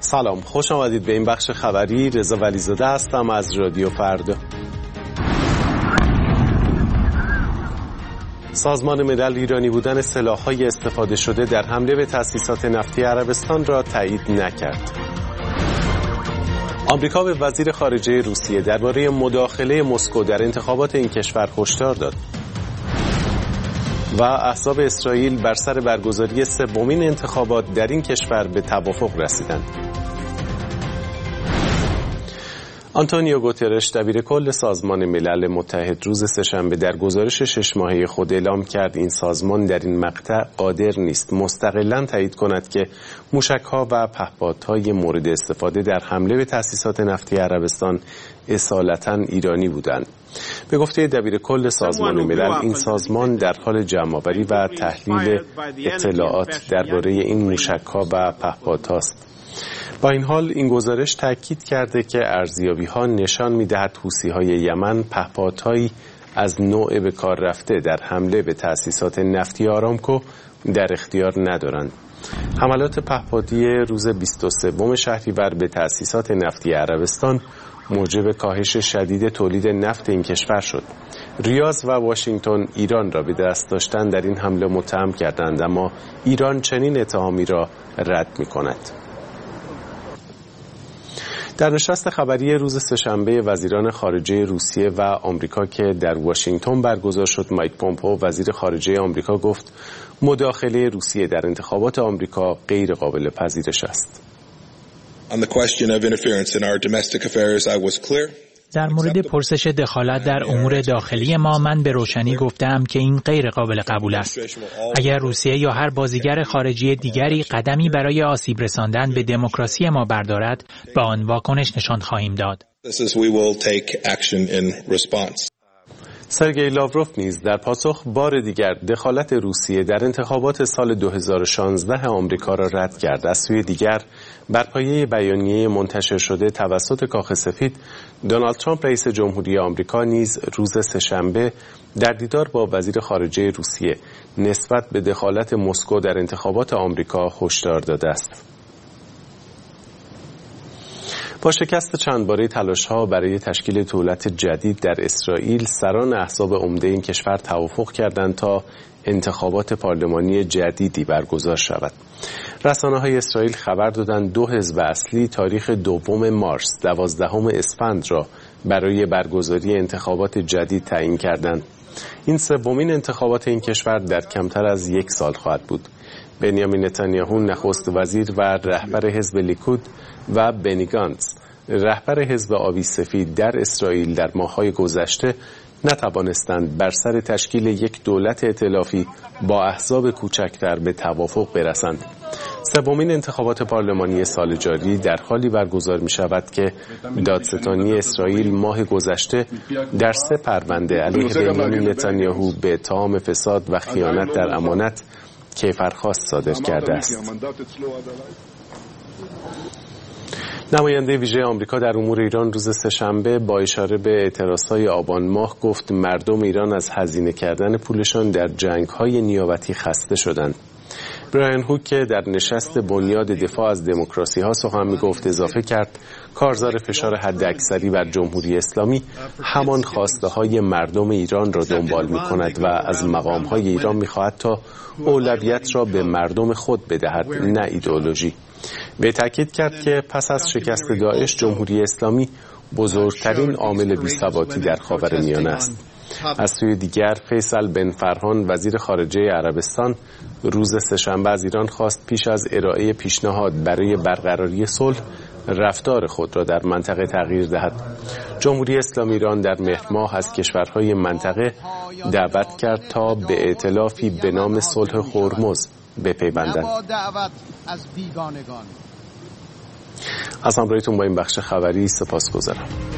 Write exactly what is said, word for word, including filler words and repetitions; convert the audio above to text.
سلام، خوش آمدید به این بخش خبری. رضا ولیزاده هستم از رادیو فردا. سازمان ملل ایرانی بودن سلاح‌های استفاده شده در حمله به تأسیسات نفتی عربستان را تایید نکرد. آمریکا به وزیر خارجه روسیه درباره مداخله مسکو در انتخابات این کشور هشدار داد. و احزاب اسرائیل بر سر برگزاری سومین انتخابات در این کشور به توافق رسیدند. آنتونیو گوترش دبیر کل سازمان ملل متحد روز سه‌شنبه در گزارش شش ماهه خود اعلام کرد این سازمان در این مقطع قادر نیست مستقلاً تایید کند که موشک‌ها و پهپادهای مورد استفاده در حمله به تأسیسات نفتی عربستان اصالتاً ایرانی بودند. به گفته دبیر کل سازمان ملل این سازمان در حال جمع‌آوری و تحلیل اطلاعات درباره این موشک‌ها و پهپادهاست. با این حال این گزارش تاکید کرده که ارزیابی‌ها نشان می‌دهد حوثی‌های یمن پهپادهایی از نوع به کار رفته در حمله به تأسیسات نفتی آرامکو در اختیار ندارند. حملات پهپادی روز بیست و سوم شهریور به تأسیسات نفتی عربستان موجب کاهش شدید تولید نفت این کشور شد. ریاض و واشنگتن ایران را به دست داشتن در این حمله متهم کردند، اما ایران چنین اتهامی را رد می‌کند. در نشست خبری روز سه‌شنبه وزیران خارجه روسیه و آمریکا که در واشنگتن برگزار شد، مایک پومپئو وزیر خارجه آمریکا گفت مداخله روسیه در انتخابات آمریکا غیر قابل پذیرش است. On the question of interference in our domestic affairs, I was clear. در مورد پرسش دخالت در امور داخلی ما من به روشنی گفتم که این غیر قابل قبول است. اگر روسیه یا هر بازیگر خارجی دیگری قدمی برای آسیب رساندن به دموکراسی ما بردارد، به آن واکنش نشان خواهیم داد. سرگئی لاوروف نیز در پاسخ بار دیگر دخالت روسیه در انتخابات سال دو هزار و شانزده آمریکا را رد کرد. از سوی دیگر بر پایه بیانیه منتشر شده توسط کاخ سفید، دونالد ترامپ رئیس جمهوری آمریکا نیز روز سه‌شنبه در دیدار با وزیر خارجه روسیه نسبت به دخالت مسکو در انتخابات آمریکا هشدار داده است. با شکست چند باره تلاش‌ها برای تشکیل دولت جدید در اسرائیل، سران احزاب عمده این کشور توافق کردند تا انتخابات پارلمانی جدیدی برگزار شود. رسانه‌های اسرائیل خبر دادند دو حزب اصلی تاریخ دوم مارس، دوازدهم اسفند را برای برگزاری انتخابات جدید تعیین کردند. این سومین انتخابات این کشور در کمتر از یک سال خواهد بود. بنیامین نتانیاهو نخست وزیر و رهبر حزب لیکود و بنی گانتز رهبر حزب آبی سفید در اسرائیل در ماه‌های گذشته نتوانستند بر سر تشکیل یک دولت ائتلافی با احزاب کوچکتر به توافق برسند. سومین انتخابات پارلمانی سال جاری در حالی برگزار می شود که دادستانی اسرائیل ماه گذشته در سه پرونده علیه بنیامین نتانیاهو به اتهام فساد و خیانت در امانت کیفرخواست صادر کرده است. نماینده ویژه آمریکا در امور ایران روز سه‌شنبه با اشاره به اعتراضهای آبان ماه گفت مردم ایران از هزینه کردن پولشان در جنگ‌های نیابتی خسته شدند. برایان هوک که در نشست بنیاد دفاع از دموکراسی ها سخن می‌گفت اضافه کرد کارزار فشار حداکثری بر جمهوری اسلامی همان خواسته های مردم ایران را دنبال می‌کند و از مقام های ایران می‌خواهد تا اولویت را به مردم خود بدهد، نه ایدئولوژی. به تاکید کرد که پس از شکست داعش جمهوری اسلامی بزرگترین عامل بی‌ثباتی در خاورمیانه است. از سوی دیگر فیصل بن فرهان وزیر خارجه عربستان روز سه‌شنبه از ایران خواست پیش از ارائه پیشنهاد برای برقراری صلح رفتار خود را در منطقه تغییر دهد. جمهوری اسلامی ایران در مهر ماه از کشورهای منطقه دعوت کرد تا به ائتلافی به نام صلح هرمز بپیوندند. از همراهیتون با این بخش خبری سپاسگزارم.